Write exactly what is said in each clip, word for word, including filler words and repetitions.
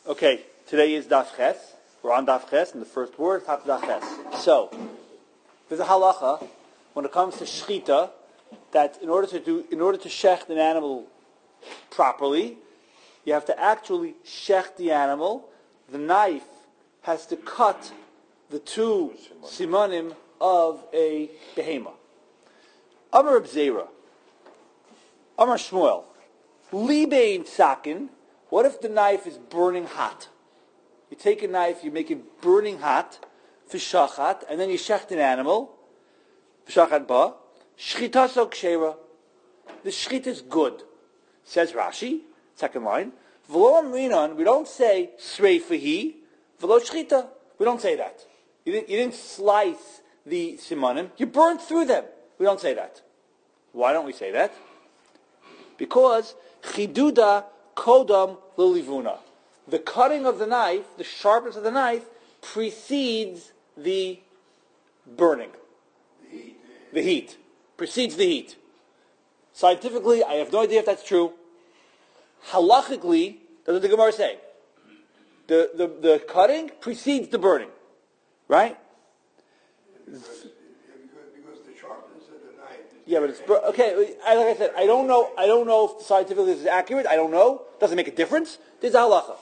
Okay, today is Daf Ches. We're on Daf Ches, and the first word, top of Daf Ches. So, there's a halacha when it comes to shchita that in order to do, in order to shecht an animal properly, you have to actually shecht the animal. The knife has to cut the two simanim of a behema. Amar Reb Zera, Amar Shmuel, Libein Sakin. What if the knife is burning hot? You take a knife, you make it burning hot, fishachat, and then you shecht an animal, fishachat ba, shchitaso kshera. The shchit is good. Says Rashi, second line, v'lo amrinon, we don't say sreifahi, v'lo shchita. We don't say that. You didn't, you didn't slice the simanim, you burned through them. We don't say that. Why don't we say that? Because chiduda kodam lilivuna. The cutting of the knife, the sharpness of the knife, precedes the burning. The heat. The heat. Precedes the heat. Scientifically, I have no idea if that's true. Halachically, that's what the Gemara say. The, the, the cutting precedes the burning. Right? Because, because the sharpness of the knife is yeah, but it's okay. I, like I said, I don't know. I don't know if scientifically this is accurate. I don't know. Doesn't make a difference. There's a halacha.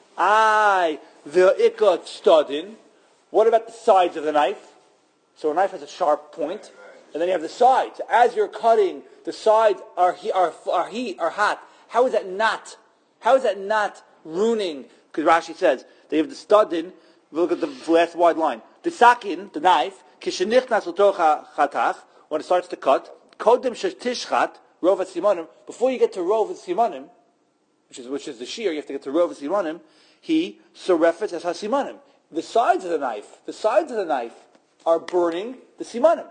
I the ikat studin. What about the sides of the knife? So a knife has a sharp point, and then you have the sides. As you're cutting, the sides are he, are are heat are hot. How is that not? How is that not ruining? Because Rashi says they have the studin. Look at the last wide line. The sakin, the knife, kishenichnas l'tocha chatach, when it starts to cut, kodem shetishchat, rov simanim, before you get to rov simanim, which is which is the shear, you have to get to rov simanim, he sorefet as hasimanim. The sides of the knife, the sides of the knife are burning the simanim.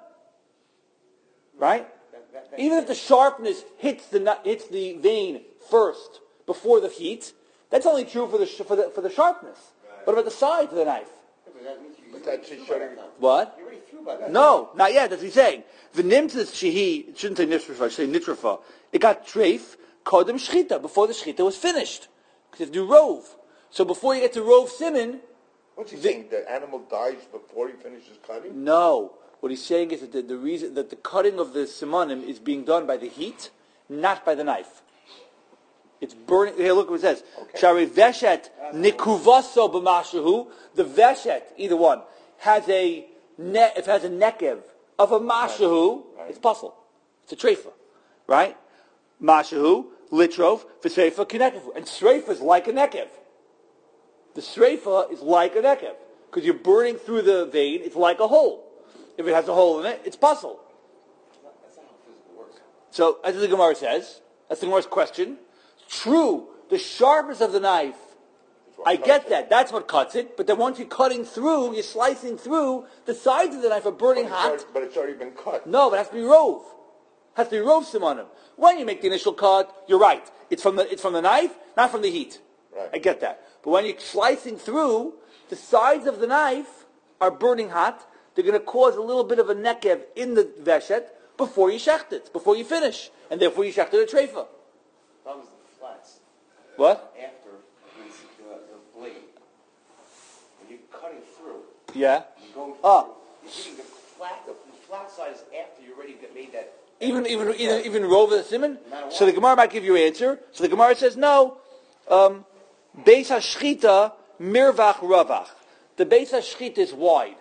Right? Even if the sharpness hits the hits the vein first before the heat, that's only true for the for the for the sharpness. What about the sides of the knife? But that's just showing. What? You already threw by that. No, not yet. That's what he's saying. The nimtzis shehi, it shouldn't say nitrafa, it should say nitrafa. It got treif, kodem shchita, before the shchita was finished. Because you have to do rov. So before you get to rov simin... What's he The- saying? The animal dies before he finishes cutting? No. What he's saying is that the, the reason that the cutting of the simanim is being done by the heat, not by the knife. It's burning. Here, look what it says. Shari veshet nikuvaso b'mashahu. The veshet, either one, has a ne- if it has a nekev of a mashahu. Right. It's puzzle. It's a treifa, right? Mashahu litrov v'sreifa kinekev, and sreifa is like a nekev. The sreifa is like a nekev because you're burning through the vein. It's like a hole. If it has a hole in it, it's puzzle. That's not how physical works. So, as the Gemara says, that's the Gemara's question. True, the sharpness of the knife, I get that. That's what cuts it. But then once you're cutting through, you're slicing through, the sides of the knife are burning But it's hot. already- but it's already been cut. No, but it has to be rove. It has to be rove simanim. When you make the initial cut, you're right. It's from the it's from the knife, not from the heat. Right. I get that. But when you're slicing through, the sides of the knife are burning hot. They're going to cause a little bit of a nekev in the veshet before you shecht it, before you finish. And therefore you shecht it a treifa. That was the flats. What? After it's the, the blade. When you're cutting through, Yeah. you're going through. Oh. You're getting the flat, the, the flat side is after you already got- made that. Even even even even rove the simon. Matter what. So the Gemara might give you an answer. So the Gemara says no. Um, Beis hashchita mirvach ravach. The Beis hashchita is wide.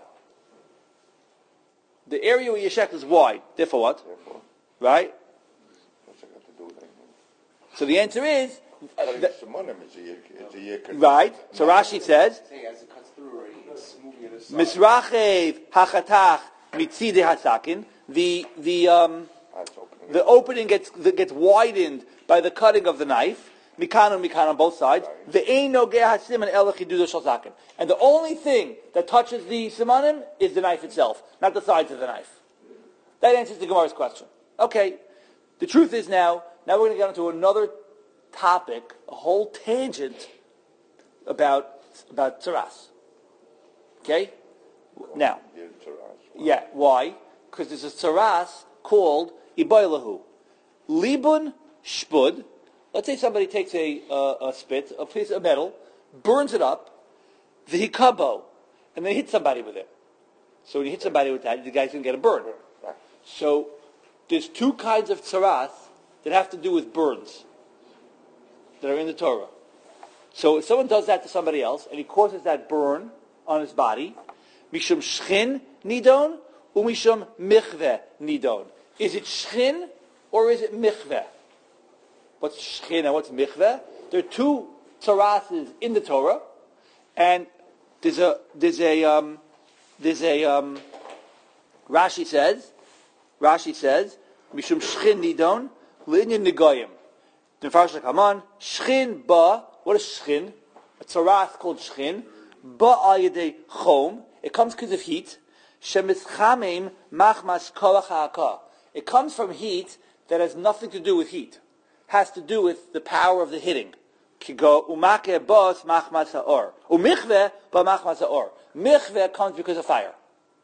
The area where you shecht is wide. Therefore what? Therefore, Right. what's it got to do with anything? So the answer is uh, Cutting th- simanim is a year- is a year- right. So Rashi says Say, as it cuts through already, it's moving it aside. misrachev hachatach mitzide hasakin. The the um, That's opening. the opening gets gets widened by the cutting of the knife. Mikan and mikan on both sides. The ein nogeh hasiman ela chidudo shel sakin. And the only thing that touches the simanim is the knife itself, not the sides of the knife. That answers the Gemara's question. Okay. The truth is now, now we're going to get into another topic, a whole tangent about about tzaras. Okay. Now, Yeah, it's a ras. yeah. Why? Because there's a tzaras called ibaylahu. Libun shpud. Let's say somebody takes a, uh, a spit, a piece of metal, burns it up, the hikabo, and then hit somebody with it. So when you hit somebody with that, the guy's going to get a burn. So there's two kinds of tzaras that have to do with burns that are in the Torah. So if someone does that to somebody else, and he causes that burn on his body, mishum shchin nidon, umishum michveh nidon. Is it shchin or is it michveh? What's shchin and what's michveh? There are two tzarases in the Torah, and there's a there's a um, there's a um, Rashi says Rashi says mishum shchin nidon linyan negoyim. The Mepharshim come on shchin ba. What is shchin? A tzaras called shchin. Ba al yedei chom. It comes because of heat. Shemitchamim machmas koach ha'aka. It comes from heat that has nothing to do with heat. Has to do with the power of the hitting. Kigo umake bos machmas ha'or. Umichve ba machmas ha'or. Michve comes because of fire.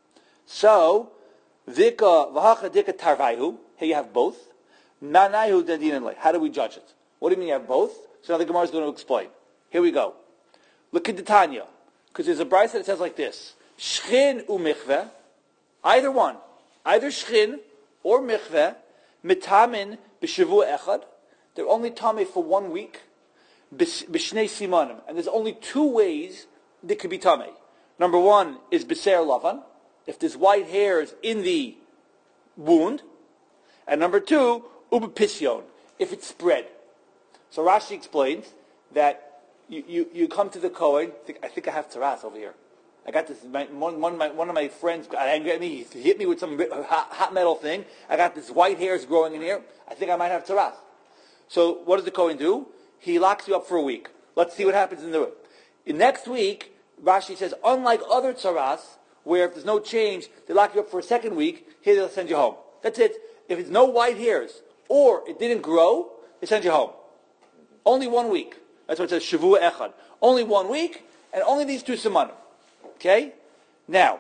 So, vika v'hacha dika tarvayhu. Here you have both. Nanayu dedinenle. How do we judge it? What do you mean you have both? So now the Gemara is going to explain. Here we go. Look at the Tanya. Because there's a brayso that says like this. Shchin u'michve. Either one. Either shchin or michve. Mitamin b'shavu echad. They're only tamei for one week. B'shnei simanim. And there's only two ways they could be tamei. Number one is b'ser lavan. If there's white hairs in the wound. And number two, u'b'pisyon. If it's spread. So Rashi explains that you, you, you come to the Kohen. I think, I think I have tzaras over here. I got this. My, one, one, of my, one of my friends angry at me. He hit me with some hot, hot metal thing. I got this white hairs growing in here. I think I might have tzaras. So what does the Kohen do? He locks you up for a week. Let's see what happens in the in next week. Rashi says, unlike other tzaras, where if there's no change, they lock you up for a second week. Here they'll send you home. That's it. If it's no white hairs or it didn't grow, they send you home. Only one week. That's what it says, Shavua Echad. Only one week, and only these two simanim. Okay? Now,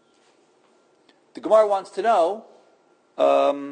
the Gemara wants to know, um,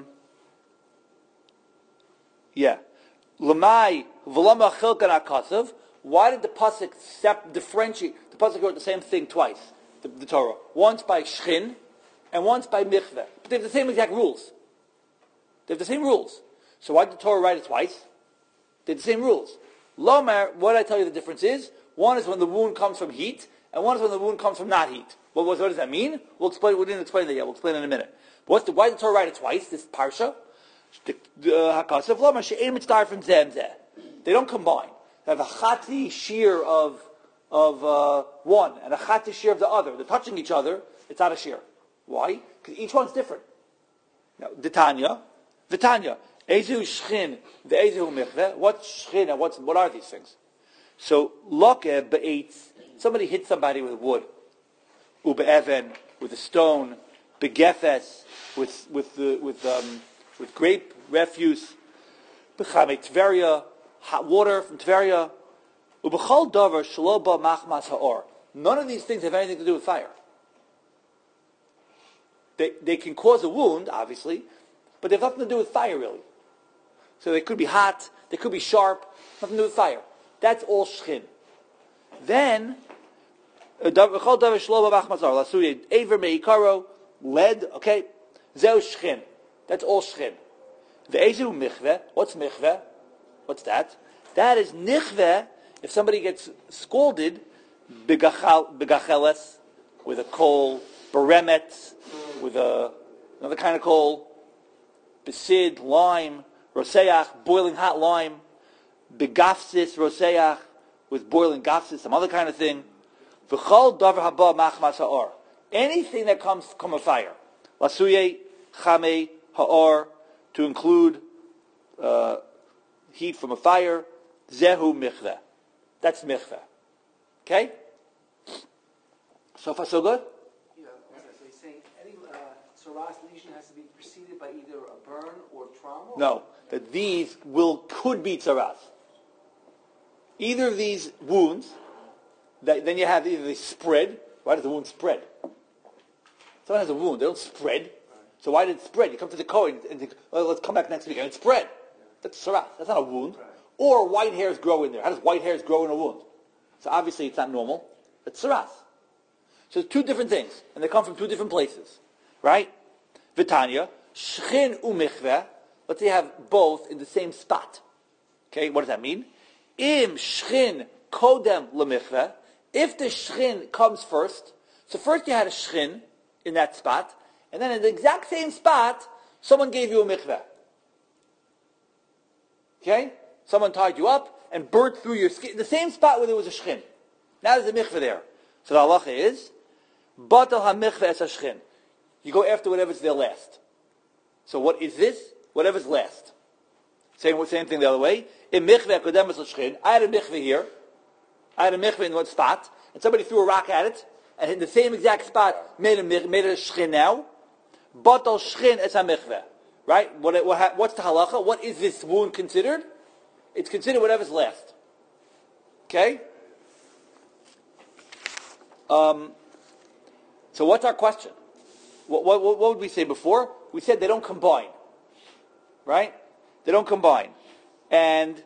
yeah, Lamai v'lama chilkan akasav. Why did the pasuk step, differentiate? The pasuk wrote the same thing twice, the, the Torah. Once by shchin, and once by michveh. But they have the same exact rules. They have the same rules. So why did the Torah write it twice? They're the same rules. Lomar, what I tell you the difference is, one is when the wound comes from heat, and one is when the wound comes from not heat. Well, what, what does that mean? We'll explain, we didn't explain that yet, we'll explain in a minute. But what's the, why did the Torah write it twice, this parsha? Hakasav Lomar, she'en mitzvah from zem zeh. They don't combine. They have a chati shear of, of uh, one, and a chati shear of the other. They're touching each other, it's not a shear. Why? Because each one's different. Now, Ditanya, Vitanya, Ezu shchin, the ezu michveh. What's shchin and what's what are these things? So loke be'etz. Somebody hit somebody with wood, ube'even with a stone, begefes with with the with um with grape refuse, bechame Tveria, hot water from Tveria, ubechol davar shelo ba machmas haor. None of these things have anything to do with fire. They they can cause a wound, obviously, but they have nothing to do with fire really. So they could be hot, they could be sharp, nothing to do with fire. That's all shchin. Then, lead, okay, zeu shchin. That's all shchin. The ezu michveh, what's michveh? What's that? That is nichveh, if somebody gets scalded, begacheles, with a coal, beremet, with a, another kind of coal, besid, lime, roseach, boiling hot lime, begafsis, roseach, with boiling gafsis, some other kind of thing. V'chol davar haba machmas ha'or. Anything that comes from a fire. Lasuye, chame, ha'or, to include uh, heat from a fire. Zehu michveh. That's michveh. Okay? So far so good? Yeah, so he's saying any uh, tzaras lesion has to be preceded by either a burn or trauma? No, that these will could be tzaras. Either of these wounds, that, then you have either they spread. Why does the wound spread? Someone has a wound, they don't spread. So why did it spread? You come to the Kohen and think, well, let's come back next week, and it spread. That's tzaras. That's not a wound. Or white hairs grow in there. How does white hairs grow in a wound? So obviously it's not normal. It's saras. So it's two different things, and they come from two different places, right? Vitanya, shchin u'michveh. Let's say you have both in the same spot. Okay, what does that mean? Im shchin kodem lemichveh. If the shchin comes first, so first you had a shchin in that spot, and then in the exact same spot, someone gave you a mikveh. Okay? Someone tied you up and burnt through your skin, the same spot where there was a shchin. Now there's a mikveh there. So the halacha is, batal ha-mikveh es ha-shchin. You go after whatever's there last. So what is this? Whatever's last. Same, same thing the other way. In mikveh kodem es ha-shchin. I had a mikveh here. I had a mikveh in one spot, and somebody threw a rock at it, and in the same exact spot made a made it a shchin now. Batal shchin es ha-mikveh. Right? What, what, what's the halacha? What is this wound considered? It's considered whatever's last. Okay? Um, so what's our question? What, what, what would we say before? We said they don't combine. Right? They don't combine. And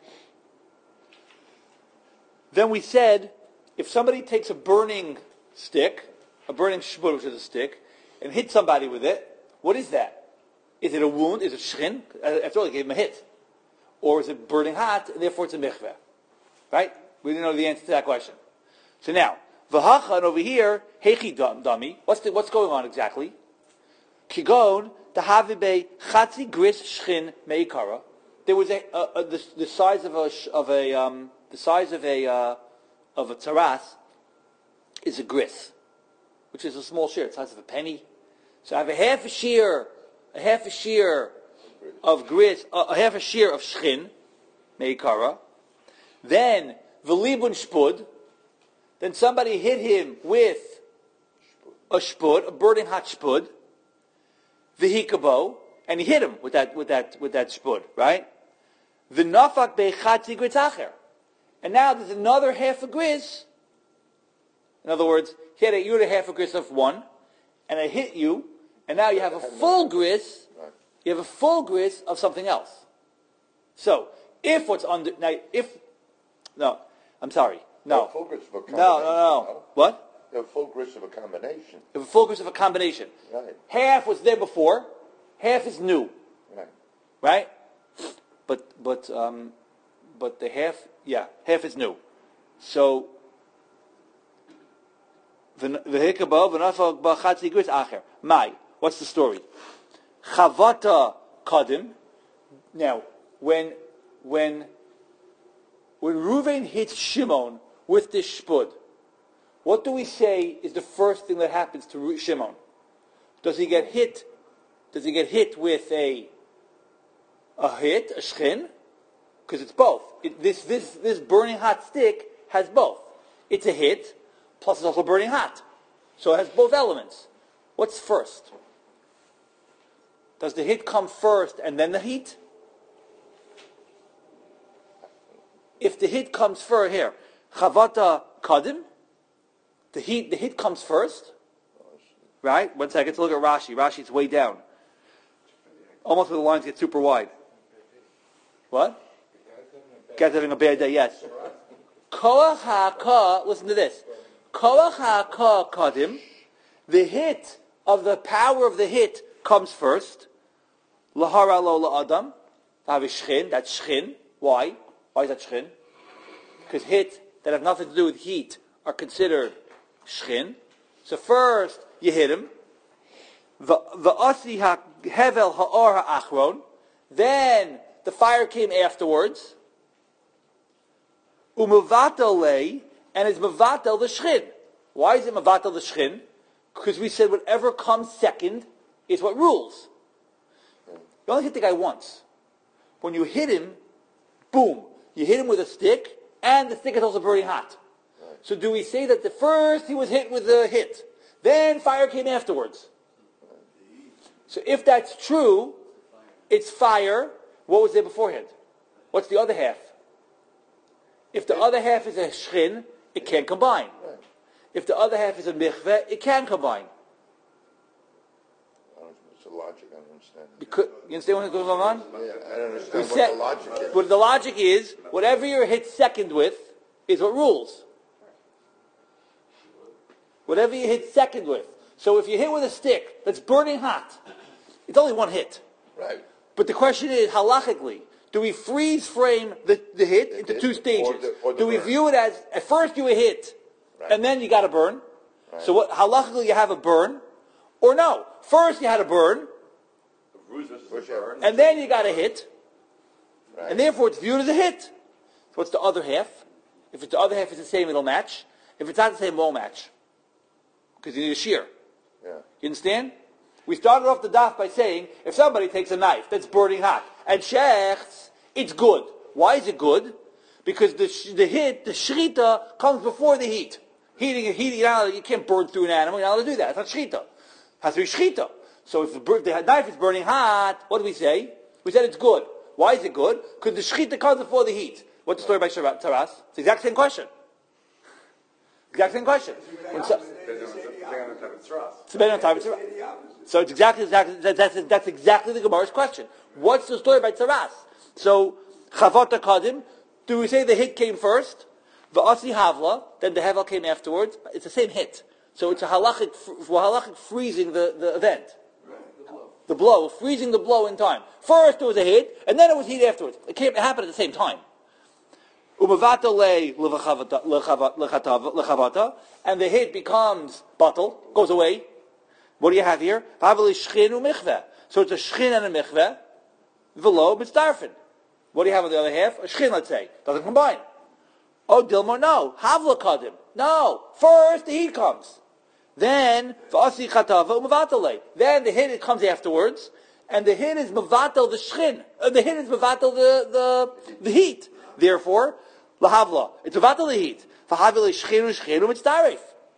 then we said, if somebody takes a burning stick, a burning shbur, which is a stick, and hits somebody with it, what is that? Is it a wound? Is it shchin? After all, he gave him a hit. Or is it burning hot, and therefore it's a mikveh? Right? We didn't know the answer to that question. So now, v'hachan over here, hechi dami. What's the, what's going on exactly? Kigon tahavibe chatzi gris shchin meikara. There was a, a, a the, the size of a of a um, the size of a uh, of a taras is a gris, which is a small shear, the size of a penny. So I have a half a shear. A half a shear of gris, uh, a half a shear of shchin, meikara. Then v'libun shpud. Then somebody hit him with a shpud, a burning hot shpud, v'hikabo, and he hit him with that with that with that shpud, right? V'nafak be'chatzi gris acher. And now there's another half a gris. In other words, he had a, you had a half a gris of one, and I hit you. And now you have a full gris, you have a full gris of something else. So, if what's under, now, if, no, I'm sorry, no. Full gris of a combination. No, no, no. What? You have a full gris of a combination. You have a full gris of a combination. Right. Half was there before, half is new. Right. Right? But, but, um, but the half, yeah, half is new. So, v'hikabo v'nafak b'chatzi gris acher. Mai. What's the story? Chavata kadim. Now, when when when Reuven hits Shimon with this shpud, what do we say is the first thing that happens to Shimon? Does he get hit? Does he get hit with a a hit, a shchin? Because it's both. It, this this this burning hot stick has both. It's a hit, plus it's also burning hot, so it has both elements. What's first? Does the hit come first and then the heat? If the hit comes first, here, chavata kadim, the heat, the hit comes first, right? One second, let's look at Rashi. Rashi's way down, almost where the lines get super wide. What? Guys having a bad day? Yes. Koach ha'ka. Listen to this. Koach ha'ka kadim. The hit of the power of the hit comes first. Lahara lo la'adam. Have a shchin. That's shchin. Why? Why is that shchin? Because hit that have nothing to do with heat are considered shchin. So first you hit him. V'asi hevel ha'or ha'achron. Then the fire came afterwards. U'mevatel lei, and it's mevatel the shchin. Why is it mevatel the shchin? Because we said whatever comes second is what rules. You only hit the guy once. When you hit him, boom, you hit him with a stick, and the stick is also burning hot. Right. So do we say that the first he was hit with a hit, then fire came afterwards? So if that's true, it's fire. What was there beforehand? What's the other half? If the other half is a shchin, it can't combine. Right. If the other half is a michveh, it can combine. What's the logic? I don't understand. Because, you understand what's going on? Yeah, I don't understand We what said, the logic is. But the logic is, whatever you're hit second with is what rules. Whatever you hit second with. So if you hit with a stick that's burning hot, it's only one hit. Right. But the question is, halachically, do we freeze frame the, the hit into hit two or stages? the- or the do we burn. view it as, at first you a hit, Right. and then you got a burn? Right. So what, halachically you have a burn? Or no, first you had a burn, The bruise versus Push the out. burn. and then you got a hit, Right. and therefore it's viewed as a hit. So what's the other half? If it's the other half, it's the same, it'll match. If it's not the same, it won't match. Because you need a shear. Yeah. You understand? We started off the daf by saying, if somebody takes a knife that's burning hot and shechts, it's good. Why is it good? Because the sh- the hit, the shrita, comes before the heat. Heating, heating, you, know, you can't burn through an animal, you're not allowed to do that. It's not shrita. It has to be shrita. So if the, bur- the knife is burning hot, what do we say? We said it's good. Why is it good? Because the shrita comes before the heat. What's the story by Taras? It's the exact same question. Exact same question. When so, it's depending on time. It's So it's exactly, exactly that, that's, that's exactly the Gemara's question. What's the story by Taras? So Chavata Kadim, do we say the hit came first? V'asi Havla, then the Hevel came afterwards. It's the same hit. So it's a halachic, halachic freezing the, the event. The blow, freezing the blow in time. First there was a hit, and then it was heat afterwards. It, came, it happened at the same time. Umavata le lechavata, and the hit becomes batal, goes away. What do you have here? So it's a shchin and a michveh. V'lo mitzdarfin. What do you have on the other half? A shchin, let's say. Doesn't combine. Oh, Dilmar, no. Havla kadim. No. First the heat comes. Then, v'asi chatava u'mavatale. Then the hit comes afterwards, and the hit is mavatal the shchin. Uh, the hit is mavatal the, the, the heat. Therefore, lahavla. It's mavatal the heat. V'havile shchinu shchinu mitzdarif.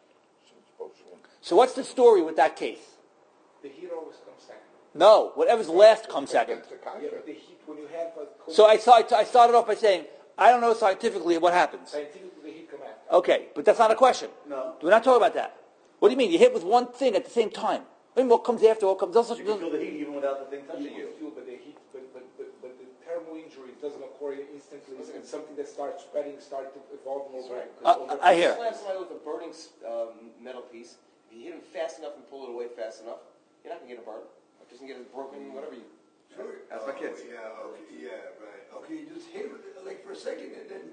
So what's the story with that case? The heat always comes second. No, whatever's last comes second. That's the Yeah, concept. but the heat, when you have a cold, So I, saw, I started off by saying, I don't know scientifically what happens. scientifically the heat come after. Okay, but that's not a question. No. We're not talking about that. What do you mean? You hit with one thing at the same time. I mean, what comes after? What comes? Also, You can feel the heat even without the thing touching You you. can feel, but the heat, but, but, but, but the thermal injury doesn't occur instantly. It's, it's something that starts spreading, starts evolving over. Uh, I hear. If you slam somebody with a burning um, metal piece, if you hit him fast enough and pull it away fast enough, you're not going to get a burn. It doesn't get a broken, whatever you... That's my kids. Oh, yeah, okay, yeah, right. Okay, you just hit it like for a second and then...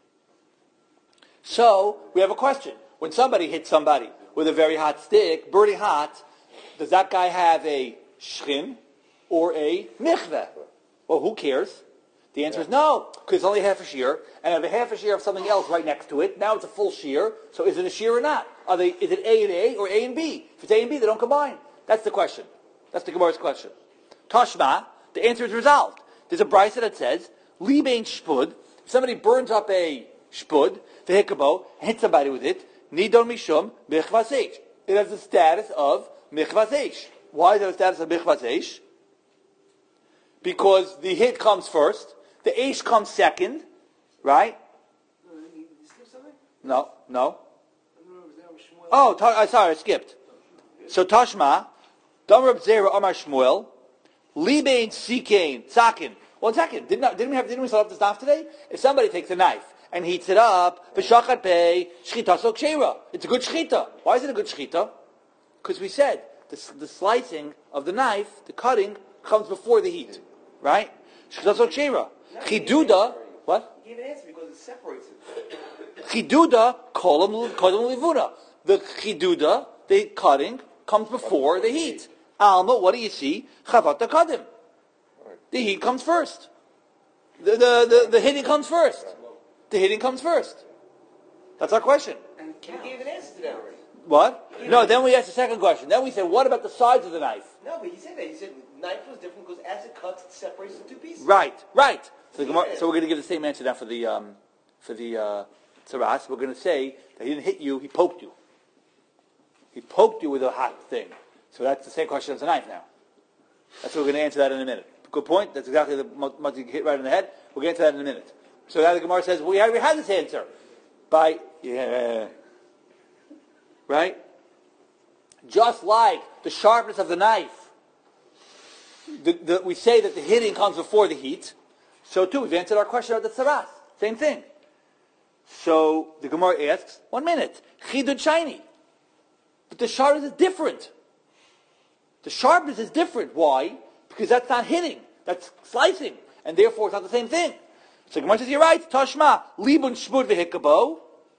So, we have a question. When somebody hits somebody with a very hot stick, burning hot, does that guy have a shchin or a michveh? Well, who cares? The answer is no, because it's only half a shear, and I have a half a shear of something else right next to it. Now it's a full shear, so is it a shear or not? Are they? Is it A and A or A and B? If it's A and B, they don't combine. That's the question. That's the Gemara's question. Tashma, the answer is resolved. There's a brisa that says, Libein shpud, if somebody burns up a shpud, the hikabo, hits somebody with it, nidon mishum michvas eish. It has the status of michvas eish. Why does it have the status of michvas eish? Because the hit comes first, the eish comes second, right? No, you, you skip something? No, no. I don't know, was that Shmuel? Oh, ta- uh, sorry, I skipped. So Tashma, Dam Reb Zera Amar Shmuel, Libein Sikain Sakin. One second, didn't I- didn't we have didn't we set up this daf today? If somebody takes a knife and heats it up, b'shachat pei shchita so kshera. It's a good shchita. Why is it a good shchita? Because we said the, the slicing of the knife, the cutting, comes before the heat, right? Shchita so kshera. Chiduda, what? You gave an answer because it separates it. Chiduda kolam kolam livuna. The chiduda, the cutting, comes before the heat. Alma, what do you see? Chavata kadim. The heat comes first. The, the, the, the hitting comes first. The hitting comes first. That's our question. And You gave an answer to that already. What? No, then we asked the second question. Then we said, what about the sides of the knife? No, but he said that. He said knife was different because as it cuts, it separates the two pieces. Right, right. So, the Gemara, so we're going to give the same answer now for the um, for the uh, tzaras. We're going to say that he didn't hit you, he poked you. He poked you with a hot thing. So that's the same question as the knife now. That's what we're going to answer that in a minute. Good point. That's exactly the much you hit right in the head. We'll get into that in a minute. So now the Gemara says, we already had this answer. By, yeah, right? Just like the sharpness of the knife, the, the, we say that the hitting comes before the heat. So too, we've answered our question about the tzaras. Same thing. So the Gemara asks, one minute, chidud shiny. But the sharpness is different. The sharpness is different. Why? Because that's not hitting. That's slicing. And therefore it's not the same thing. So Gemara says, you're right. Tashma, libun shmud v'hikabo.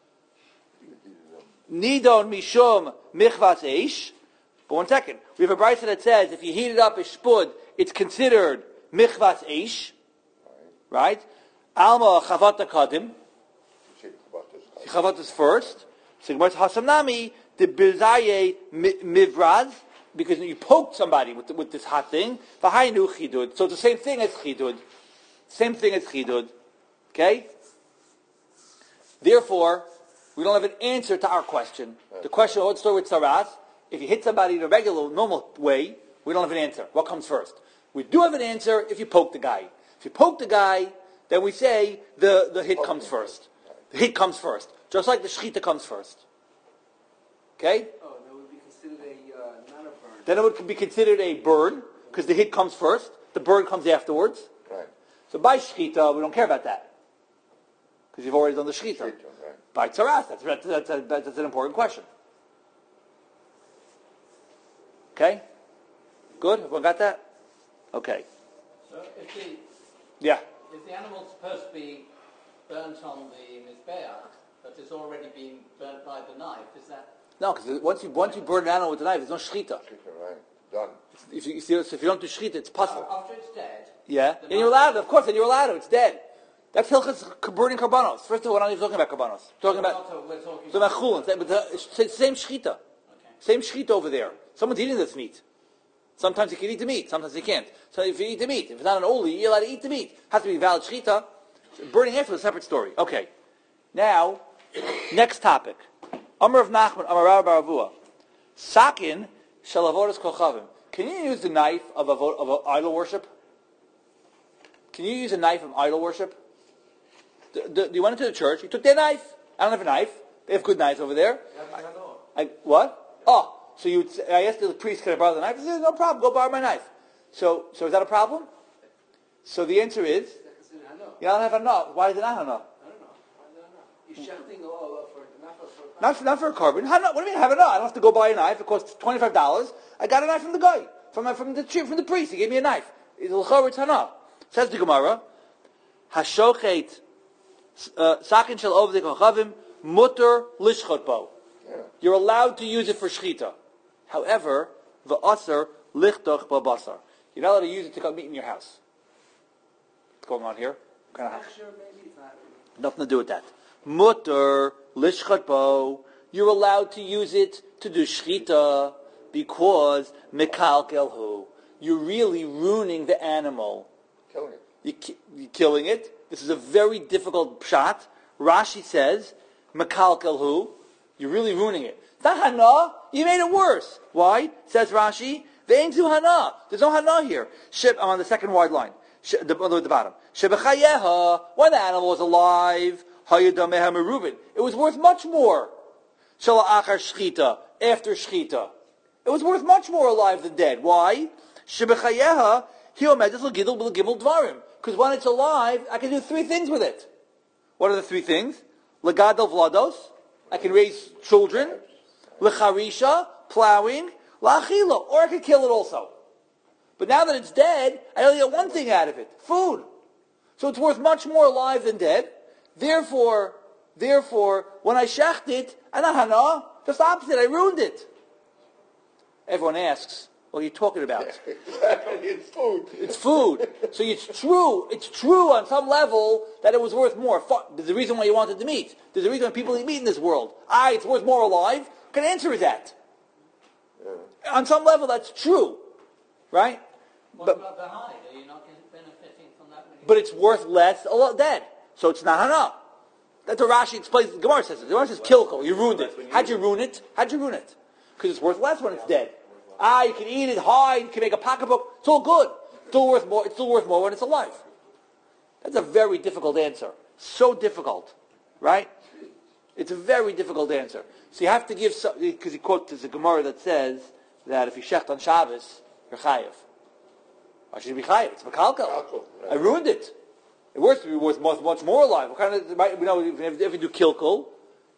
Nidon mishum michvas eish. But one second. We have a brisa that says if you heat it up as shpud, it's considered michvas eish. Right? Alma chavata kadim. Chavata is first. So Gemara says, hasamnami, the bizaye mivraz. Because you poked somebody with, with this hot thing. V'hainu chidud. So it's the same thing as chidud. Same thing as chidud. Okay? Therefore, we don't have an answer to our question. The question, what's the story with Saras? If you hit somebody in a regular, normal way, we don't have an answer. What comes first? We do have an answer if you poke the guy. If you poke the guy, then we say the, the hit comes first. The hit comes first. Just like the shechita comes first. Okay? Oh, that would be considered a, uh, not a burn. Then it would be considered a burn, because the hit comes first. The burn comes afterwards. Right. So by shechita, we don't care about that. Because you've already done the shechita. Shechita, right. By tzaras, that's, that's, that's, a, that's an important question. Okay? Good? Everyone got that? Okay. So if the, Yeah. if the animal's supposed to be burnt on the mizbeach, but it's already been burnt by the knife, is that... No, because once you, once you burn an animal with a knife, there's no shechita. Shechita, right. Done. If you, so if you don't do shechita, it's possible. After it's dead... Yeah? the And you're knife- allowed to, of course, and you're allowed to. It's dead. That's hilchas burning karbanos. First of all, we're not even talking about karbanos. We're talking about... We're not- we're talking So about chulin, but the, it's the same shechita. Okay. Same shechita over there. Someone's eating this meat. Sometimes you can eat the meat, sometimes you can't. So if you eat the meat, if it's not an oli, you're allowed to eat the meat. It has to be valid shechita. Burning after is a separate story. Okay. Now, next topic. Amar of Nachman, Amar Rav Baravua. Sakin shalavodas kochavim. Can you use the knife of, a, of a idol worship? Can you use a knife of idol worship? The, the, you went into the church, you took their knife. I don't have a knife. They have good knives over there. I, what? Oh, so you? I asked the priest, "Can I borrow the knife?" He said, "No problem. Go borrow my knife." So, so is that a problem? So the answer is, I know. you don't have a no. Why is it not a no? I don't know. I don't know. You're shechting all for not for for. Not for, not for a carbon. How, what do you mean have a no? I don't have to go buy a knife. It costs twenty five dollars. I got a knife from the guy, from from the from the priest. He gave me a knife. It's hana. Says the Gemara, Hashochet sakin shel ovdei kochavim mutter lishchot bo. You're allowed to use it for shechita. However, the aser lichtoch babasar. You're not allowed to use it to cut meat in your house. What's going on here? What kind of house? Sure, maybe it's not. Nothing to do with that. Mutter lishchot bo. You're allowed to use it to do shechita because mekalkelhu. You're really ruining the animal. Killing it. You ki- you're killing it. This is a very difficult shot. Rashi says, mekalkelhu. You're really ruining it. It's not hana. You made it worse. Why? Says Rashi, ve'ein zu hana. There's no hana here. Sheb, I'm on the second wide line. She, the, the, the bottom. Shebechayeha, when the animal was alive, hayadameha merubin. It was worth much more. Shala achar shchita, after shchita. It was worth much more alive than dead. Why? Shebechayeha, hiomedis l'gidol b'l'gimel dvarim. Because when it's alive, I can do three things with it. What are the three things? Legadol vlados, I can raise children. Lecharisha, plowing. Lachila, or I could kill it also. But now that it's dead, I only get one thing out of it: food. So it's worth much more alive than dead. Therefore, therefore, when I shecht it, I not hana, just the opposite. I ruined it. Everyone asks, "What are you talking about?" Exactly, it's food. It's food. So it's true. It's true on some level that it was worth more. There's a reason why you wanted the meat. There's a reason why people eat meat in this world. Ah, it's worth more alive. What kind of answer is that? Yeah. On some level, that's true, right? What But about the hide? Are you not getting- benefiting from that? When you- but it's worth less a lot dead. So it's not hana. That's what Rashi explains. The Gemara says it. The Gemara says kilko. You ruined it. How'd you ruin it? How'd you ruin it? Because it's worth less when it's dead. Ah, you can eat it, hide, you can make a pocketbook. It's all good. It's still worth more. It's still worth more when it's alive. That's a very difficult answer. So difficult, right? It's a very difficult answer. So you have to give some, because he quotes there's a Gemara that says that if you shecht on Shabbos, you're chayiv. Why should you be chayiv? It's mekalkel. Mekalkel, right. I ruined it. It worth to be worth much, much more alive. What kind of, right, we know if, if you do kilkul,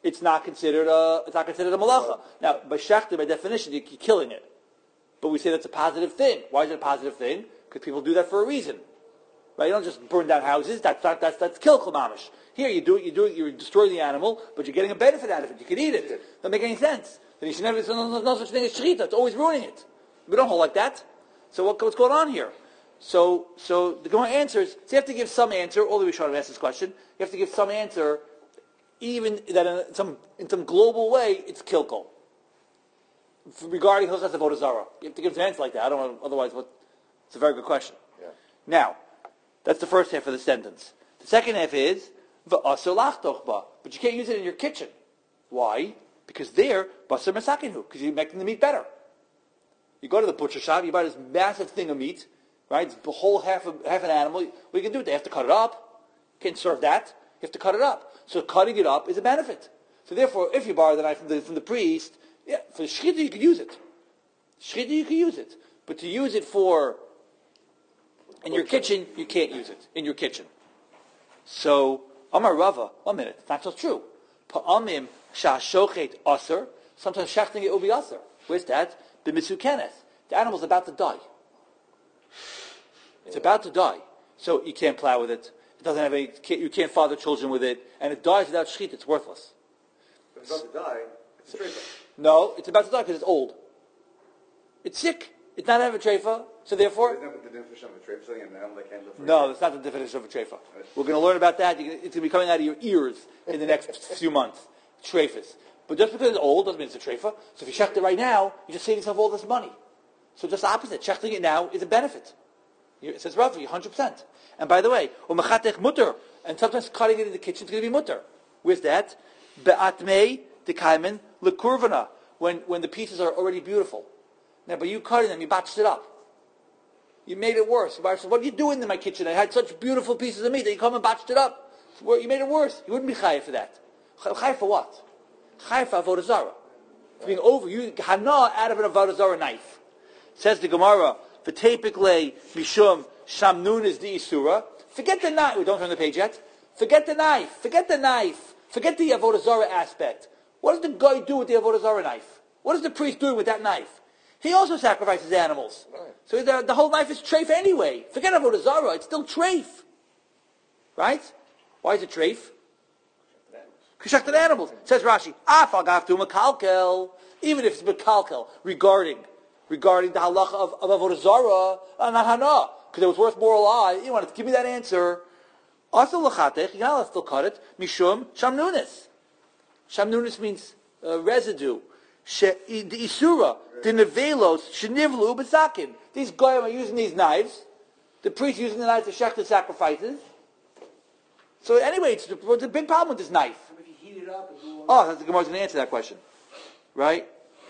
it's not considered a it's not considered a malacha. Now, by shechting, by definition, you're killing it. But we say that's a positive thing. Why is it a positive thing? Because people do that for a reason. Right? You don't just burn down houses. That's not, that's that's kilkel mamish. Here you do it. You do it. You destroy the animal, but you're getting a benefit out of it. You can eat it. Doesn't make any sense. Then you should never. There's no, no such thing as shechita. It's always ruining it. We don't hold like that. So what, what's going on here? So so the Gemara answers. So you have to give some answer. All the Rishonim ask this question. You have to give some answer, even that in some in some global way it's kilkel. Regarding Hilchas Avodah Zarah, you have to give an answer like that. I don't know. Otherwise, what? It's a very good question. Yeah. Now, that's the first half of the sentence. The second half is v'asur lachtoch ba, but you can't use it in your kitchen. Why? Because there, basar mesakinu, because you're making the meat better. You go to the butcher shop, you buy this massive thing of meat, right? It's the whole half of half an animal. What you can do? They have to cut it up. You can't serve that. You have to cut it up. So cutting it up is a benefit. So therefore, if you borrow the knife from the from the priest, yeah, for the shechita you could use it. Shechita you could use it, but to use it for in your kitchen, you can't use it in your kitchen. So Amar Rava, one minute, it's not so true. Pa'amim shashochet aser. Sometimes shechting it will be aser. Where's that? The misukenes. The animal's about to die. It's about to die, so you can't plow with it. It doesn't have any. You can't father children with it, and it dies without shechita. It's worthless. If it's about to die, it's a treifa. No, it's about to die because it's old. It's sick. It's not having a treifa, so therefore. Isn't that the definition of a treifa? Something an animal that can't live for No, that's not the definition of a treifa. We're going to learn about that. It's going to be coming out of your ears in the next few months. Treifas. But just because it's old doesn't mean it's a treifa. So if you shecht it right now, you just save yourself all this money. So just the opposite. Shechting it now is a benefit. It says roughly one hundred percent. And by the way, umechatech mutter, and sometimes cutting it in the kitchen is going to be mutter. Where's that? Be'atmei dekaimen lekurvana. When when the pieces are already beautiful. Now, but you cutting them, you botched it up. You made it worse. What are you doing in my kitchen? I had such beautiful pieces of meat that you come and botched it up. You made it worse. You wouldn't be chayav for that. Chayav for what? Chayav for avodah zarah. For being over, you hana out of an avodah zarah knife. Says the Gemara, v'tepikle mishum shamnun is the isura. Forget the knife. We don't turn the page yet. Forget the knife. Forget the knife. Forget the avodah zarah aspect. What does the guy do with the avodah zarah knife? What is the priest doing with that knife? He also sacrifices animals. Right. So the, the whole knife is treif anyway. Forget avodah zarah. It's still treif. Right? Why is it treif? Kishaktan animals. Says Rashi, afagaftu makalkel. Even if it's makalkel regarding regarding the halacha of, of avodah zarah, uh, not hana, because it was worth more alive. You want to give me that answer? Also lachatech, you gotta still cut it. Mishum shamnunis. Shamnunis means uh, residue. She, the isura, the nevelos, shenivlu b'sakin. These guys are using these knives. The priest using the knives to shech the sacrifices. So anyway, it's, it's a big problem with this knife. If you heat it up and do Oh, that's the Gemara's going to answer that question, right?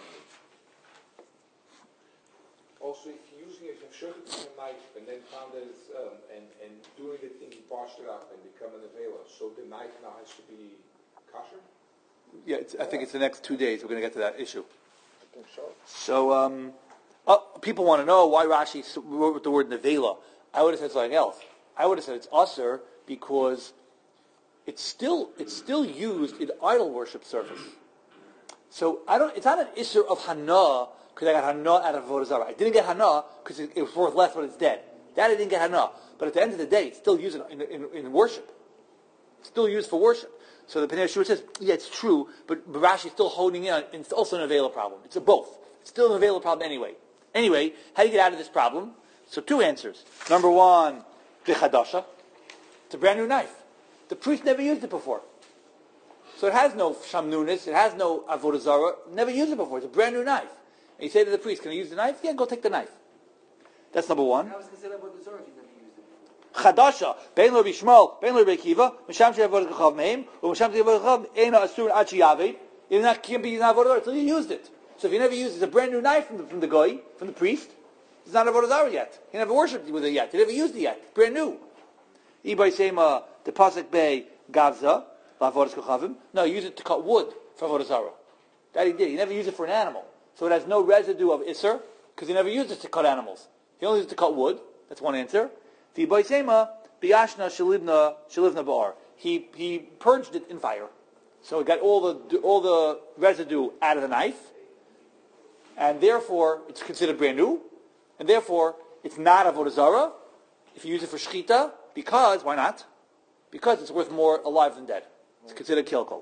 Also, if you're using it, if you're a knife and then found that it's, um, and, and doing the thing, you botched it up and become an avela, so the knife now has to be kosher? Yeah, it's, I think it's the next two days. We're going to get to that issue. I think so. So, um, uh, people want to know why Rashi wrote the word nevela. I would have said something else. I would have said it's usher because it's still it's still used in idol worship service. So I don't. It's not an issue of hana because I got hana out of avodah zarah. I didn't get hana because it, it was worth less when it's dead. That I didn't get hana. But at the end of the day, it's still used in, in, in worship. It's still used for worship. So the Pnei Yeshua says, yeah, it's true, but Rashi is still holding in on, and it's also an avela problem. It's a both. It's still an avela problem anyway. Anyway, how do you get out of this problem? So two answers. Number one, B'chadasha. It's a brand new knife. The priest never used it before. So it has no shamnunis, it has no avodah zarah, never used it before. It's a brand new knife. And you say to the priest, can I use the knife? Yeah, go take the knife. That's number one. How is it considered avodah zarah if you never used it? Chadasha, bein lo bishmol, bein lo b'kiva, misham she'avodah kachav meim, or misham she'avodah kachav eina asur ad she'yavid. It can't be used in avodah zarah until you used it. So if you never used it, it's a brand new knife from the, from the goy, from the priest. It's not avodah zarah yet. He never worshipped with it yet. He never used it yet. Brand new. Ibay sema the pasuk bay gavza la'avodas kachavim. No, use it to cut wood for avodah zarah. That he did. He never used it for an animal, so it has no residue of iser because he never used it to cut animals. He only used it to cut wood. That's one answer. The Ibay sema biyashna shalibna shalivna bar. He he purged it in fire. So it got all the all the residue out of the knife, and therefore it's considered brand new, and therefore it's not avodah zarah if you use it for shchita, because, why not? Because it's worth more alive than dead. It's considered kilkul.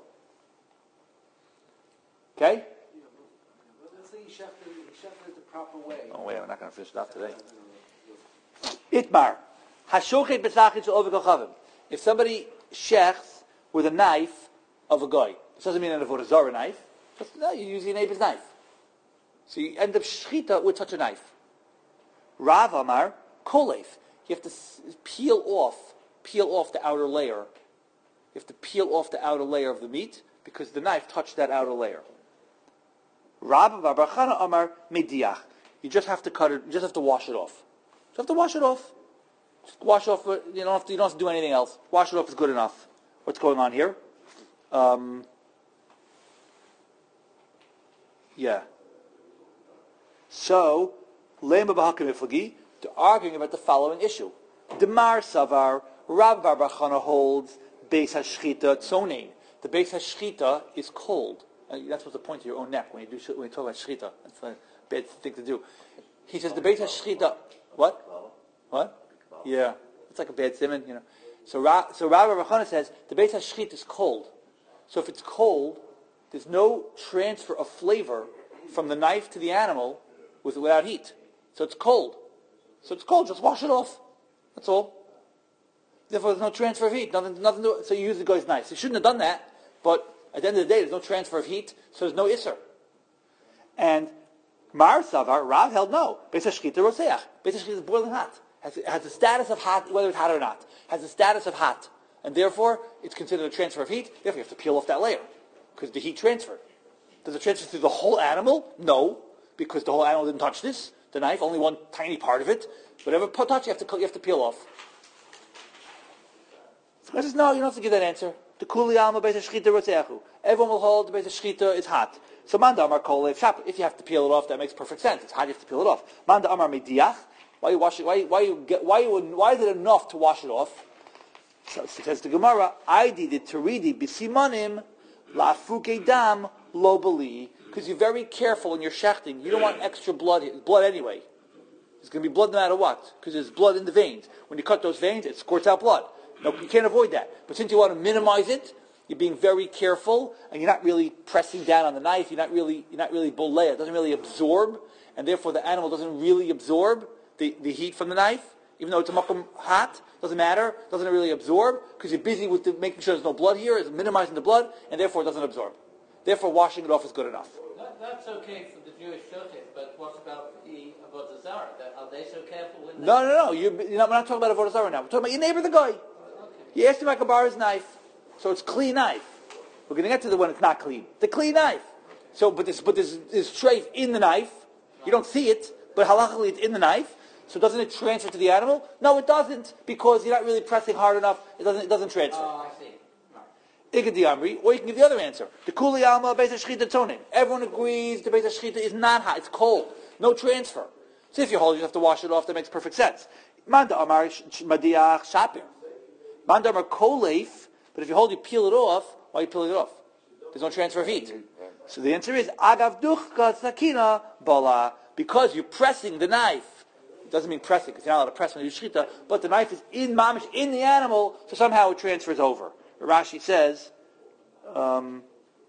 Okay? Yeah, but let's say you shechted you shechted it the proper way. Oh wait, we're not going to finish it off today. Itmar. Hashochet b'sachit she'ovek al-chavim. If somebody shechs with a knife of a guy, this doesn't mean an avodah zarah knife. Just, no, you use your neighbor's knife. So you end up shchita with such a knife. Rav Amar, kolef. You have to s- peel off, peel off the outer layer. You have to peel off the outer layer of the meat because the knife touched that outer layer. Rav Bar Bar Chana Amar mediach. You just have to cut it. You just have to wash it off. You have to wash it off. Just wash off. You don't have to. You don't have to do anything else. Wash it off is good enough. What's going on here? Um, yeah. So, Lema B'Hakim Iflagi, they're arguing about the following issue. Demar Savar, Rab Bar Bar Chana holds, Beis HaShchita Tzonein. The Beis HaShchita is cold. Uh, you're not supposed to point to your own neck when you do when you talk about Shchita. That's a bad thing to do. He says the Beis HaShchita, what? What? Yeah. It's like a bad simon, you know. So, Ra, so Rabbi Bar Chana says the Beis HaShchita is cold. So if it's cold, there's no transfer of flavor from the knife to the animal with, without heat. So it's cold. So it's cold, just wash it off. That's all. Therefore there's no transfer of heat. Nothing, nothing to, so you use the guy's knife. You shouldn't have done that, but at the end of the day there's no transfer of heat, so there's no isser. And Mar Savar, Rav held no. Beis HaShchita roseach. Beis HaShchita is boiling hot. Has, has the status of hot, whether it's hot or not. Has the status of hot. And therefore, it's considered a transfer of heat. Therefore, you have to peel off that layer. Because the heat transferred. Does it transfer through the whole animal? No. Because the whole animal didn't touch this. The knife, only one tiny part of it. Whatever touch, you have to, you have to peel off. So I says, no, you don't have to give that answer. The kuli alma beis hashchita rotzeachu. Everyone will hold the beis hashchita is hot. So manda amar kolev shap. If you have to peel it off, that makes perfect sense. It's hot, you have to peel it off. Manda amar mediach. Why you wash it? Why why you get? Why you? Why is it enough to wash it off? So, so says the Gemara. I did it to read it bisimanim lafuke dam lo beli. Because you're very careful when you're shechting. You don't want extra blood. Blood anyway. There's going to be blood no matter what. Because there's blood in the veins. When you cut those veins, it squirts out blood. No, you can't avoid that. But since you want to minimize it, you're being very careful, and you're not really pressing down on the knife. You're not really, you're not really bolea. It doesn't really absorb, and therefore the animal doesn't really absorb the, the heat from the knife, even though it's a makom hot. Doesn't matter. Doesn't really absorb because you're busy with the, making sure there's no blood here, is minimizing the blood, and therefore it doesn't absorb. Therefore, washing it off is good enough. That, that's okay for the Jewish shochet, but what about the avodah zarah? Are they so careful in that? No, no, no. You're, you're not, we're not talking about avodah zarah now. We're talking about your neighbor, the guy. Okay. You asked him about Kabara's knife, so it's clean knife. We're going to get to the one that's not clean. The clean knife. So, but there's, but there's, there's treif in the knife. You don't see it, but halachically it's in the knife. So doesn't it transfer to the animal? No, it doesn't, because you're not really pressing hard enough. It doesn't. It doesn't transfer. Oh, I see. Igad Amri, or you can give the other answer. The Kuli Alma Beis HaShchita Tonin. Everyone agrees the Beis HaShchita is not hot. It's cold. No transfer. So if you hold, you have to wash it off. That makes perfect sense. Manda Amar Madiach Shapir. Manda Amar Koleif. But if you hold, you peel it off. Why are you peeling it off? There's no transfer of heat. So the answer is Agav Duchka Sakina Bala. Because you're pressing the knife. It doesn't mean pressing, because you're not allowed to press when you do shchita, but the knife is in mamish, in the animal, so somehow it transfers over. Rashi says, um,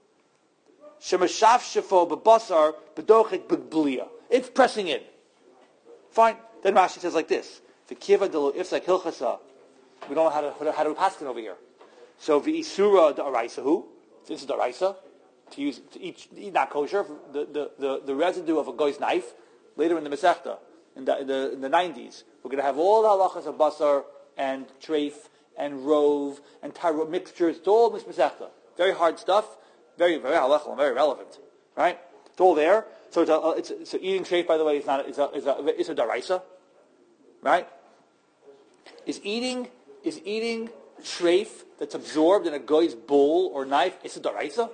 Shemashaf shefo b'basar b'dochek b'bliya. It's pressing in. Fine. Then Rashi says like this: V'kiva delo ifsak hilchasa. We don't know how to how to pass it over here. So v'isura da'araisahu. This is da'araisa to use to eat, eat not kosher. The, the the the residue of a guy's knife later in the Masechta in the in the, in the nineties. We're going to have all the halachas of basar and treif and rove and tyro mixtures. It's all Masechta. Very hard stuff. Very very halachal and very relevant. Right? It's all there. So it's, a, it's so eating treif, by the way, is not is a is a is a daraisa. Right? Is eating is eating treif that's absorbed in a guy's bowl or knife? It's a daraisa.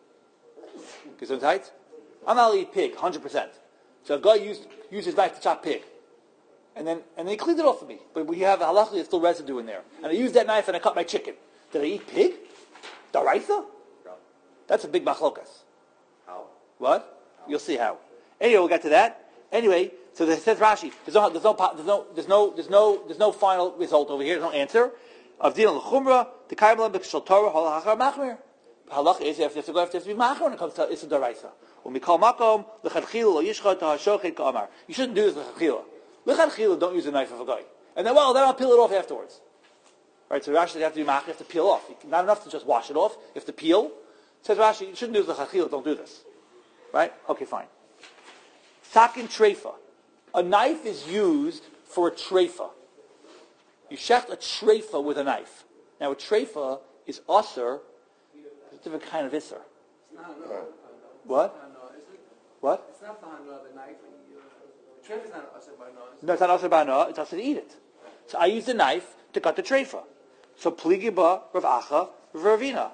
Gesundheit. I'm not eat pig, hundred percent. So a guy used used his knife to chop pig, and then and then he cleaned it off for me. But we have halachically there's still residue in there, and I used that knife and I cut my chicken. Did I eat pig? Daraisa? That's a big machlokas. How? What? You'll see how. Anyway, we'll get to that. Anyway, so it says Rashi, there's no, there's no, there's no, there's no, there's no, there's no final result over here. There's no answer. Of din l'chumra, the kaibla b'kshal Torah halachar machmir. Halach is you have to go, you have to be machmir when it comes to issa daraisa. When we call makom l'chadchila lo yishchot ha'shochet ka'amar. You shouldn't do this l'chadchila. L'chadchila, don't use the knife of a guy. And then, well, then I'll peel it off afterwards. Right? So Rashi, you have to be machmir. You have to peel off. Not enough to just wash it off. You have to peel. Says Rashi, you shouldn't do this l'chadchila. Don't do this. Right? Okay, fine. Sakin treifa. A knife is used for a treifa. You shecht a treifa with a knife. Now a treifa is usher, it's a different kind of isser. It's not no. What? It's not no, is it? What? It's not behind no, the knife when you. Uh, treif is not usher by no. No, it's not usher ba'ana, it's usher to eat it. So I use the knife to cut the treifa. So pligi ba Rav Acha, Rav Ravina.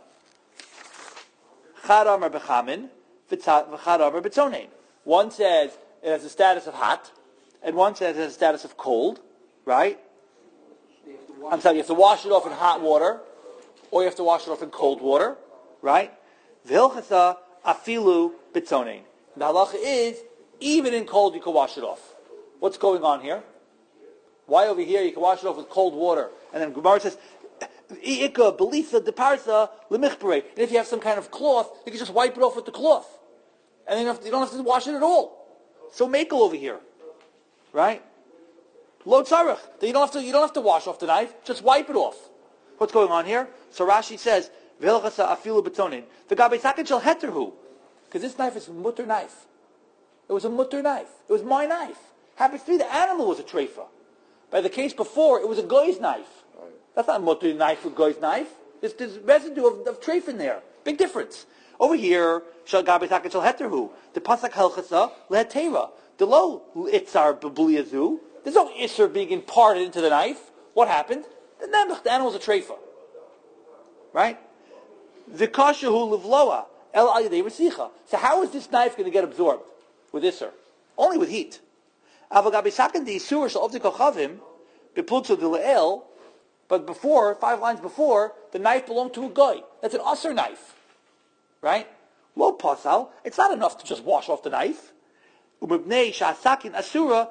Chad amar bechamin, v'chad amar b'tzonein. One says it has the status of hot, and one says it has the status of cold, right? I'm telling you, you have to wash it off in hot water, or you have to wash it off in cold water, right? V'hilchasa afilu bitzonein. The halacha is, even in cold you can wash it off. What's going on here? Why over here you can wash it off with cold water? And then Gemara says, I'ika, belitha, deparsa, lemichpere. And if you have some kind of cloth, you can just wipe it off with the cloth. And then you, have to, you don't have to wash it at all. So makel over here. Right? Lo tzarech. You don't have to. You don't have to wash off the knife. Just wipe it off. What's going on here? So Rashi says, "V'helchasa afilu betonin." The gabe sakin shel heterhu, because this knife is a mutter knife. It was a mutter knife. It was my knife. Happens to be the animal was a treifa. By the case before, it was a goy's knife. That's not a mutter knife with goy's knife. There's, there's residue of, of treif in there. Big difference. Over here, shel gabe sakin shel heterhu. The pasak helchasa lehetera. The lo itzar b'bliyazu. There's no isser being imparted into the knife. What happened? The, the animal's a treifa. Right? The kashahu livloa el al yadei resicha. So how is this knife going to get absorbed with isser? Only with heat. Avagabisakan di isur shel ovdi kochavim beplutzu de le'el. But before, five lines before, the knife belonged to a guy. That's an usser knife. Right? Lo pasal. It's not enough to just wash off the knife. Therefore,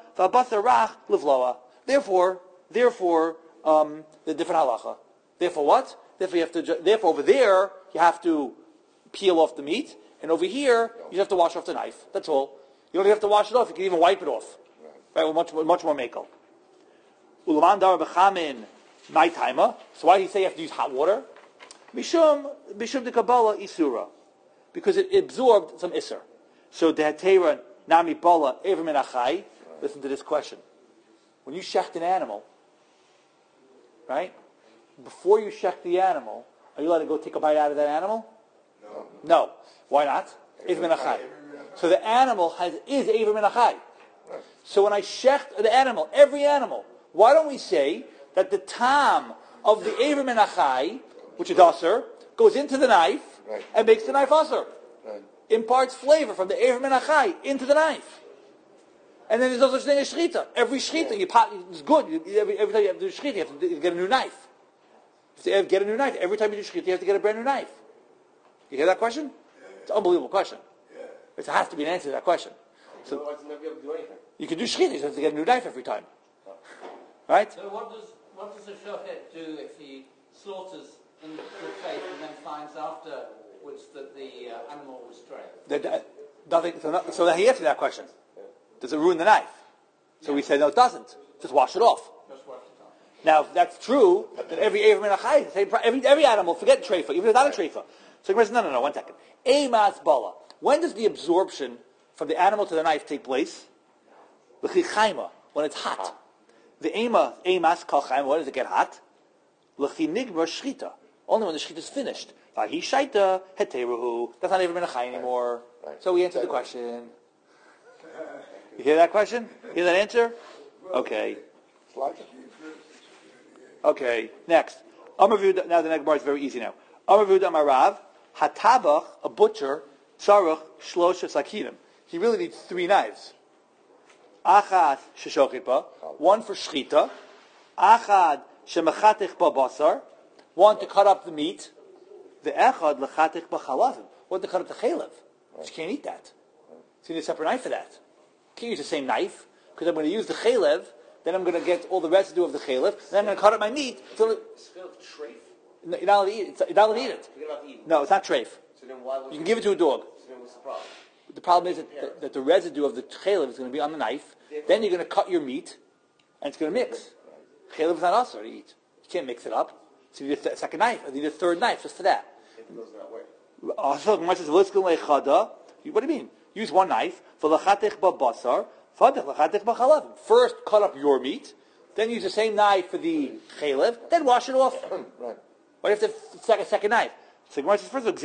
therefore, um, the different halacha. Therefore, what? Therefore, you have to. Therefore, over there you have to peel off the meat, and over here you have to wash off the knife. That's all. You don't even have to wash it off. You can even wipe it off. Right? With much, much more makel. Ulaman dar b'chamin nightimer. So why did he say you have to use hot water? Mishum mishum de kabbalah isura, because it absorbed some isser. So the hatera. Nami bala ever min achai. Listen to this question. When you shecht an animal, right? Before you shecht the animal, are you allowed to go take a bite out of that animal? No. No. Why not? Ever min achai. So the animal has is ever min achai. So when I shecht the animal, every animal, why don't we say that the tam of the ever min achai, which is aser, goes into the knife right. and makes the knife aser? Right. Imparts flavor from the Ever Min Achai into the knife. And then there's no such thing as shchita. Every shchita, you pot, it's good. You, every, every time you have to do shchita, you have to, do, you get a new knife. You have to get a new knife. Every time you do shchita, you have to get a brand new knife. You hear that question? It's an unbelievable question. It has to be an answer to that question. So, Otherwise, you'll never be able to do anything. you can do shchita, you have to get a new knife every time. Right? So what does what does a shochet do if he slaughters in good faith and then finds afterwards that the uh, animal was stray? The, uh, nothing, so, not, so he answered that question. Does it ruin the knife? So we say, no, it doesn't. Just wash it off. Just wash it off. Now, if that's true, then every Ever Min Achai, every, every animal, forget treifa, even if it's not a treifa. So he says, no, no, no, one second. Emas bala. When does the absorption from the animal to the knife take place? L'chichaima, when it's hot. The ema, emas kalchaim, when does it get hot? L'chinigma shchita. Only when the shchita is finished. Vahi shaita heteruhu. That's not Ever Min Achai anymore. Right. So we answered the question. You hear that question? Hear that answer? Okay. Okay, next. Amar V'Yehuda, now the next bar is very easy now. Amar V'Yehuda Amar Rav, hatabach, a butcher, tzarech shlosha sakinim. He really needs three knives. Achad sheshochet ba, one for shchita. Achad shemechatich ba basar, one to cut up the meat. The echad lechatich ba chalavim, What to cut up the chaylev? Right. You can't eat that. So you need a separate knife for that. You can't use the same knife, because I'm going to use the chaylev, then I'm going to get all the residue of the chaylev, then I'm going to cut up my meat. So Treif? no, you're not allowed to eat it. It's, you're not allowed to eat it. You're not allowed to eat it. No, it's not treif. So then why would You can give it to a dog. So then what's the problem? The problem is that the, that the residue of the chaylev is going to be on the knife. Then you're going to cut your meat, and it's going to mix. Chaylev is not also to eat. You can't mix it up. So you need a second knife, or you need a third knife just for that. If it goes that way. What do you mean? Use one knife for lachatech basar, lachatech b'chalav. First, cut up your meat. Then use the same knife for the chaylev. Then wash it off. Right. Why do you have to take a second knife? So first of all,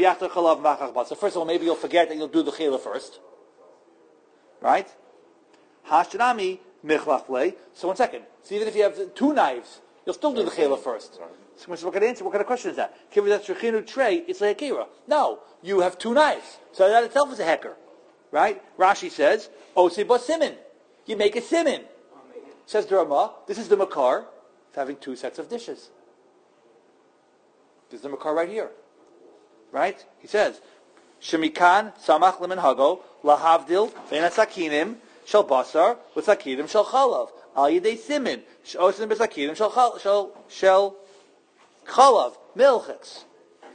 so first of all, maybe you'll forget that you'll do the chaylev first, right? Hashtanami michlachle. So one second. So even if you have two knives, you'll still do the chaylev first. So what kind of answer? What kind of question is that? Tray, it's like akira. No, you have two knives, so that itself is a hecker, right? Rashi says, "Osi bas simin." You make a simin. Says the Rama, this is the makar. It's having two sets of dishes. This is the makar right here, right? He says, "Shemikan samach lemen hago lahavdil ve'en sakinim shel basar v'sakinim shel chalav al yidei simin she'osim b'sakinim shel shel shel." Chalav, milchets.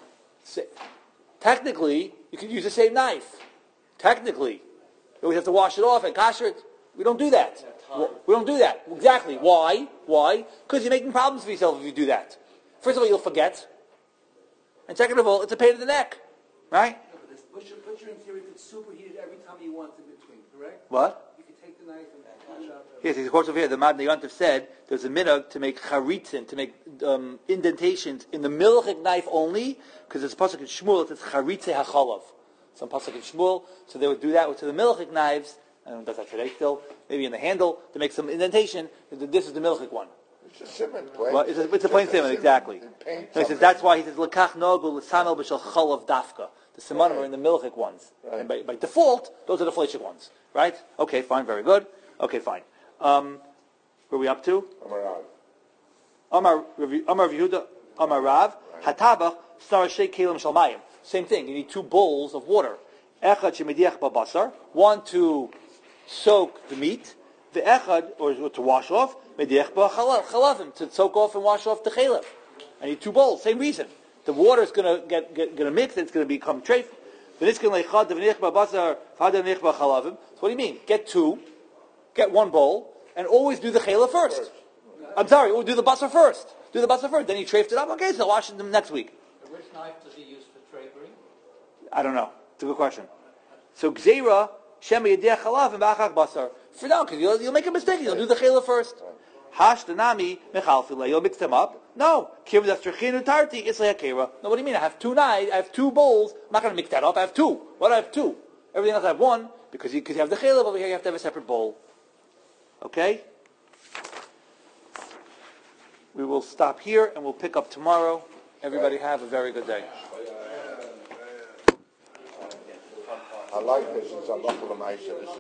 Technically, you can use the same knife. Technically. We have to wash it off and kasher it. We don't do that. We don't do that. Exactly. Why? Why? Because you're making problems for yourself if you do that. First of all, you'll forget. And second of all, it's a pain in the neck. Right? No, but this butcher, butcher in theory could superheat it every time he wants in between, correct? What? You could take the knife and cut it out. Yes, of course over here, the Madna Yontif said there's a minhag to make charitzin, to make um, indentations in the milchik knife only, because there's a pasuk in Shmuel, it's charitze hachalav. Some pasuk in Shmuel, so they would do that to the milchik knives, I don't know if that's today still, maybe in the handle, to make some indentation. This is the milchik one. It's a simon, plain. Well, it's a, it's a plain simon, exactly. So he says, that's why he says, L'kach nogu l'samel b'shel chalav dafka. The simanim are in the milchik ones. Right. And by, by default, those are the fleshik ones. Right? Okay, fine, very good. Okay, fine. Um, where are we up to? Amarav. Amar Amar Yehuda Amar Rav Hatabach Sarashei Kelim Shalmayim. Same thing. You need two bowls of water. Echad shemediach babasar. One to soak the meat. The echad, or to wash off. Mediach ba'chalavim, to soak off and wash off the chaylev. I need two bowls. Same reason. The water is going to get going to mix. It's going to become treif. So what do you mean? Get two. Get one bowl, and always do the chaylev first. I'm sorry, we'll do the basar first. Do the basar first, then you trafed it up. Okay, so wash them next week. Which knife does he use for drapery? I don't know. It's a good question. So gzeira shema yedeh chalav and ba'achach basar. For now, because you'll, you'll make a mistake. You'll do the chaylev first. Hash tanami mechalfila. You'll mix them up. No. Kiv dastrachinu tarti. It's like akera. No, what do you mean? I have two knives. I have two bowls. I'm not going to mix that up. I have two. What do I have two? Everything else I have one because you, because you have the chaylev over here. You have to have a separate bowl. Okay? We will stop here and we'll pick up tomorrow. Everybody have a very good day. I like this. It's a local amazing.